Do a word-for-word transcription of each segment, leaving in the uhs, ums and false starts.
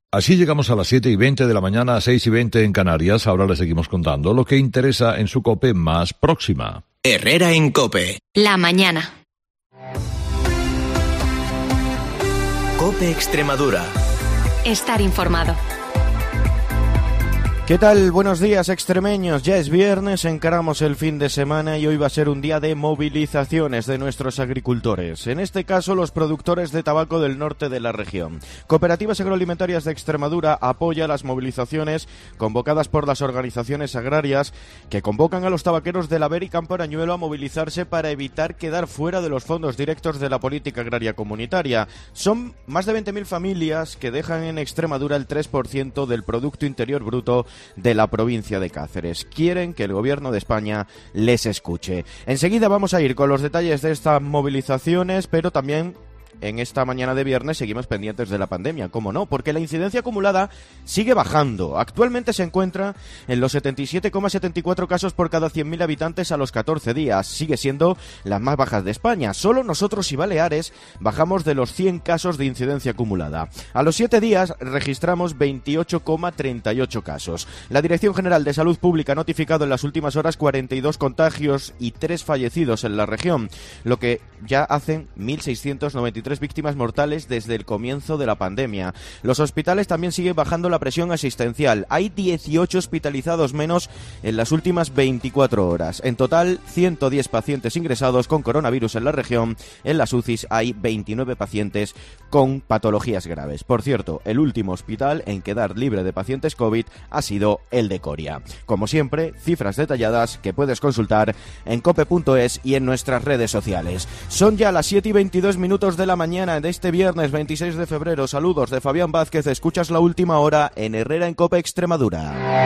Así llegamos a las siete y veinte de la mañana, a seis y veinte en Canarias. Ahora les seguimos contando lo que interesa en su COPE más próxima. Herrera en COPE. La mañana. COPE Extremadura. Estar informado. ¿Qué tal? Buenos días, extremeños. Ya es viernes, encaramos el fin de semana y hoy va a ser un día de movilizaciones de nuestros agricultores. En este caso, los productores de tabaco del norte de la región. Cooperativas Agroalimentarias de Extremadura apoya las movilizaciones convocadas por las organizaciones agrarias que convocan a los tabaqueros del Haber y Campo Arañuelo a movilizarse para evitar quedar fuera de los fondos directos de la política agraria comunitaria. Son más de veinte mil familias que dejan en Extremadura el tres por ciento del Producto Interior Bruto de la provincia de Cáceres. Quieren que el gobierno de España les escuche. Enseguida vamos a ir con los detalles de estas movilizaciones, pero también en esta mañana de viernes seguimos pendientes de la pandemia, ¿cómo no? Porque la incidencia acumulada sigue bajando. Actualmente se encuentra en los setenta y siete coma setenta y cuatro casos por cada cien mil habitantes a los catorce días. Sigue siendo las más bajas de España. Solo nosotros y Baleares bajamos de los cien casos de incidencia acumulada. A los siete días registramos veintiocho coma treinta y ocho casos. La Dirección General de Salud Pública ha notificado en las últimas horas cuarenta y dos contagios y tres fallecidos en la región, lo que ya hacen mil seiscientos noventa y tres víctimas mortales desde el comienzo de la pandemia. Los hospitales también siguen bajando la presión asistencial. Hay dieciocho hospitalizados menos en las últimas veinticuatro horas. En total, ciento diez pacientes ingresados con coronavirus en la región. En las U C Is hay veintinueve pacientes con patologías graves. Por cierto, el último hospital en quedar libre de pacientes COVID ha sido el de Coria. Como siempre, cifras detalladas que puedes consultar en cope punto es y en nuestras redes sociales. Son ya las siete y veintidós minutos de la mañana de este viernes veintiséis de febrero. Saludos de Fabián Vázquez. Escuchas La Última Hora en Herrera en COPE Extremadura.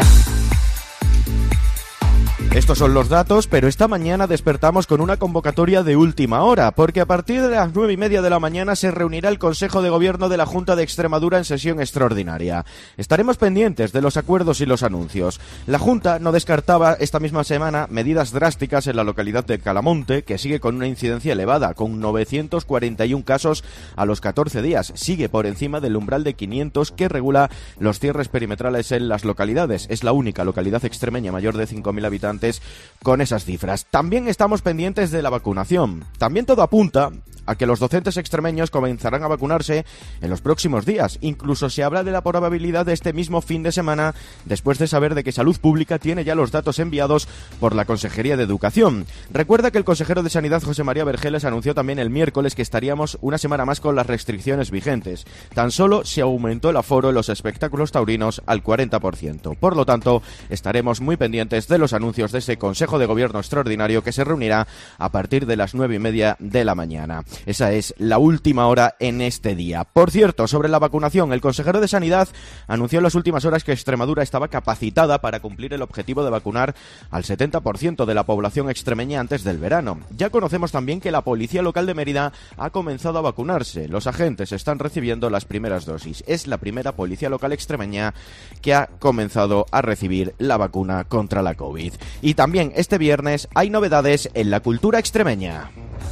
Estos son los datos, pero esta mañana despertamos con una convocatoria de última hora, porque a partir de las nueve y media de la mañana se reunirá el Consejo de Gobierno de la Junta de Extremadura en sesión extraordinaria. Estaremos pendientes de los acuerdos y los anuncios. La Junta no descartaba esta misma semana medidas drásticas en la localidad de Calamonte, que sigue con una incidencia elevada, con novecientos cuarenta y uno casos a los catorce días. Sigue por encima del umbral de quinientos que regula los cierres perimetrales en las localidades. Es la única localidad extremeña mayor de cinco mil habitantes con esas cifras. También estamos pendientes de la vacunación. También todo apunta a que los docentes extremeños comenzarán a vacunarse en los próximos días. Incluso se habla de la probabilidad de este mismo fin de semana, después de saber de que Salud Pública tiene ya los datos enviados por la Consejería de Educación. Recuerda que el consejero de Sanidad, José María Vergeles, anunció también el miércoles que estaríamos una semana más con las restricciones vigentes. Tan solo se aumentó el aforo en los espectáculos taurinos al cuarenta por ciento. Por lo tanto, estaremos muy pendientes de los anuncios de ese Consejo de Gobierno extraordinario que se reunirá a partir de las nueve y media de la mañana. Esa es la última hora en este día. Por cierto, sobre la vacunación, el consejero de Sanidad anunció en las últimas horas que Extremadura estaba capacitada para cumplir el objetivo de vacunar al setenta por ciento de la población extremeña antes del verano. Ya conocemos también que la Policía Local de Mérida ha comenzado a vacunarse. Los agentes están recibiendo las primeras dosis. Es la primera policía local extremeña que ha comenzado a recibir la vacuna contra la COVID. Y también este viernes hay novedades en la cultura extremeña.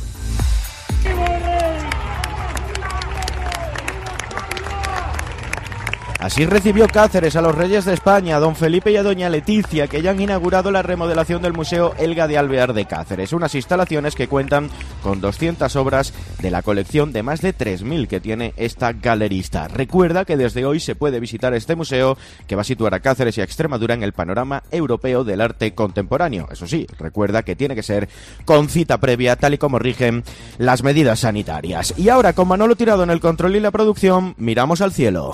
Así recibió Cáceres a los Reyes de España, a don Felipe y a doña Leticia, que ya han inaugurado la remodelación del Museo Elga de Alvear de Cáceres, unas instalaciones que cuentan con doscientas obras de la colección de más de tres mil que tiene esta galerista. Recuerda que desde hoy se puede visitar este museo, que va a situar a Cáceres y a Extremadura en el panorama europeo del arte contemporáneo. Eso sí, recuerda que tiene que ser con cita previa, tal y como rigen las medidas sanitarias. Y ahora, con Manolo Tirado en el control y la producción, miramos al cielo.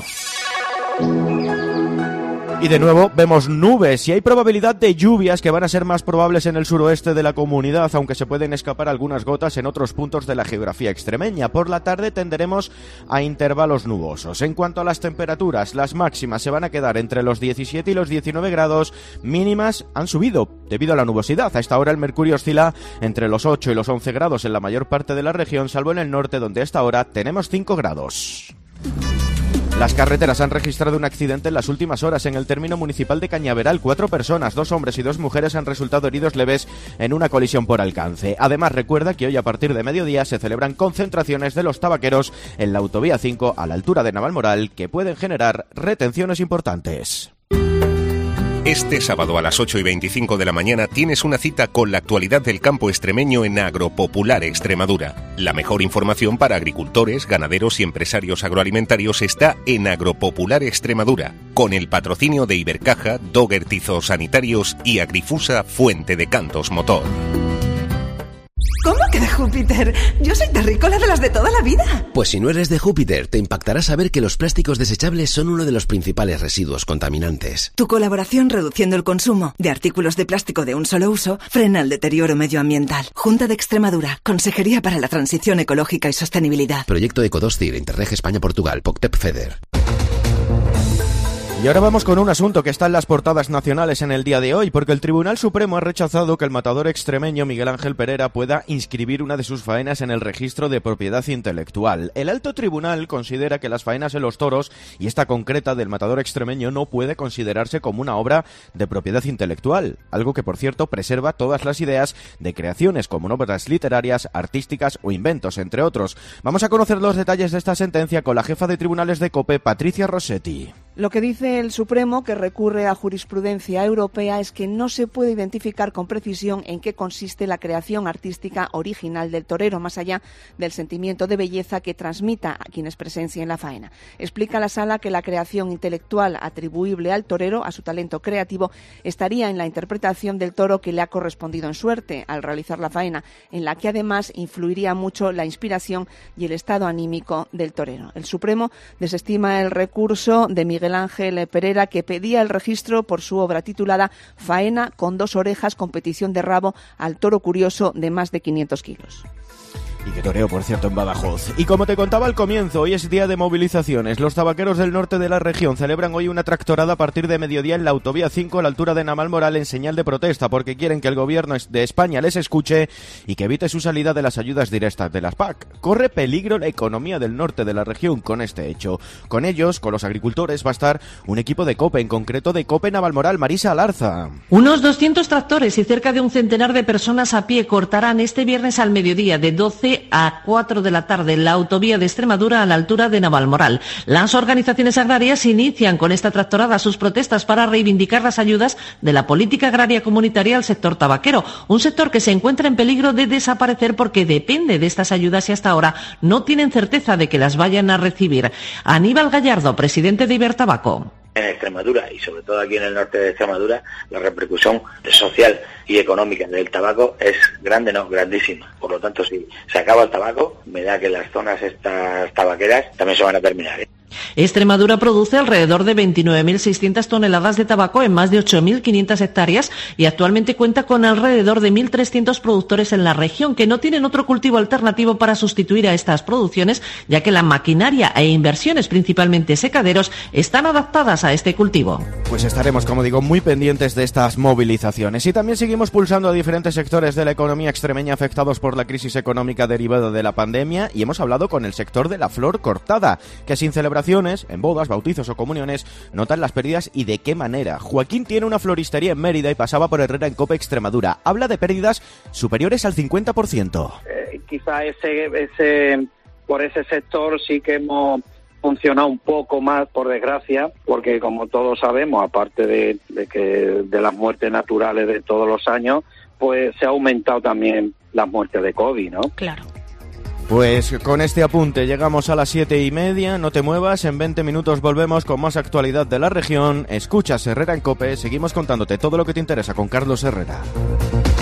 Y de nuevo vemos nubes y hay probabilidad de lluvias que van a ser más probables en el suroeste de la comunidad, aunque se pueden escapar algunas gotas en otros puntos de la geografía extremeña. Por la tarde tenderemos a intervalos nubosos. En cuanto a las temperaturas, las máximas se van a quedar entre los diecisiete y los diecinueve grados, mínimas han subido debido a la nubosidad. A esta hora el mercurio oscila entre los ocho y los once grados en la mayor parte de la región, salvo en el norte, donde a esta hora tenemos cinco grados. Las carreteras han registrado un accidente en las últimas horas en el término municipal de Cañaveral. Cuatro personas, dos hombres y dos mujeres, han resultado heridos leves en una colisión por alcance. Además, recuerda que hoy a partir de mediodía se celebran concentraciones de los tabaqueros en la autovía cinco a la altura de Navalmoral que pueden generar retenciones importantes. Este sábado a las ocho y veinticinco de la mañana tienes una cita con la actualidad del campo extremeño en Agropopular Extremadura. La mejor información para agricultores, ganaderos y empresarios agroalimentarios está en Agropopular Extremadura, con el patrocinio de Ibercaja, Dogger Tizos Sanitarios y Agrifusa Fuente de Cantos Motor. ¿Cómo que de Júpiter? Yo soy terrícola de las de toda la vida. Pues si no eres de Júpiter, te impactará saber que los plásticos desechables son uno de los principales residuos contaminantes. Tu colaboración reduciendo el consumo de artículos de plástico de un solo uso frena el deterioro medioambiental. Junta de Extremadura, Consejería para la Transición Ecológica y Sostenibilidad. Proyecto Ecodostir, Interreg España-Portugal, Poctep Feder. Y ahora vamos con un asunto que está en las portadas nacionales en el día de hoy, porque el Tribunal Supremo ha rechazado que el matador extremeño Miguel Ángel Perera pueda inscribir una de sus faenas en el registro de propiedad intelectual. El alto tribunal considera que las faenas en los toros, y esta concreta del matador extremeño, no puede considerarse como una obra de propiedad intelectual, algo que por cierto preserva todas las ideas de creaciones como obras literarias, artísticas o inventos, entre otros. Vamos a conocer los detalles de esta sentencia con la jefa de tribunales de COPE, Patricia Rossetti. Lo que dice el Supremo, que recurre a jurisprudencia europea, es que no se puede identificar con precisión en qué consiste la creación artística original del torero, más allá del sentimiento de belleza que transmita a quienes presencien la faena. Explica la Sala que la creación intelectual atribuible al torero, a su talento creativo, estaría en la interpretación del toro que le ha correspondido en suerte al realizar la faena, en la que además influiría mucho la inspiración y el estado anímico del torero. El Supremo desestima el recurso de Miguel Ángel Perera, que pedía el registro por su obra titulada Faena con dos orejas, competición de rabo al toro curioso de más de quinientos kilos. Y que toreo, por cierto, en Badajoz. Y como te contaba al comienzo, hoy es día de movilizaciones. Los tabaqueros del norte de la región celebran hoy una tractorada a partir de mediodía en la autovía cinco a la altura de Navalmoral en señal de protesta, porque quieren que el gobierno de España les escuche y que evite su salida de las ayudas directas de las P A C. Corre peligro la economía del norte de la región con este hecho. Con ellos, con los agricultores, va a estar un equipo de COPE, en concreto de COPE Navalmoral. Marisa Alarza. Unos doscientos tractores y cerca de un centenar de personas a pie cortarán este viernes al mediodía de doce a cuatro de la tarde la autovía de Extremadura a la altura de Navalmoral. Las organizaciones agrarias inician con esta tractorada sus protestas para reivindicar las ayudas de la política agraria comunitaria al sector tabaquero, un sector que se encuentra en peligro de desaparecer porque depende de estas ayudas y hasta ahora no tienen certeza de que las vayan a recibir. Aníbal Gallardo, presidente de Ibertabaco. En Extremadura y sobre todo aquí en el norte de Extremadura, la repercusión social y económica del tabaco es grande, no, grandísima. Por lo tanto, si se acaba el tabaco, me da que las zonas estas tabaqueras también se van a terminar, ¿eh? Extremadura produce alrededor de veintinueve mil seiscientas toneladas de tabaco en más de ocho mil quinientas hectáreas y actualmente cuenta con alrededor de mil trescientos productores en la región que no tienen otro cultivo alternativo para sustituir a estas producciones, ya que la maquinaria e inversiones, principalmente secaderos, están adaptadas a este cultivo. Pues estaremos, como digo, muy pendientes de estas movilizaciones y también seguimos pulsando a diferentes sectores de la economía extremeña afectados por la crisis económica derivada de la pandemia y hemos hablado con el sector de la flor cortada, que sin celebraciones, en bodas, bautizos o comuniones, notan las pérdidas y de qué manera. Joaquín tiene una floristería en Mérida y pasaba por Herrera en COPE Extremadura. Habla de pérdidas superiores al cincuenta por ciento. Eh, quizá ese, ese, por ese sector sí que hemos funcionado un poco más, por desgracia, porque como todos sabemos, aparte de, de que de las muertes naturales de todos los años, pues se ha aumentado también las muertes de COVID, ¿no? Claro. Pues con este apunte llegamos a las siete y media, no te muevas, en veinte minutos volvemos con más actualidad de la región. Escuchas Herrera en COPE, seguimos contándote todo lo que te interesa con Carlos Herrera.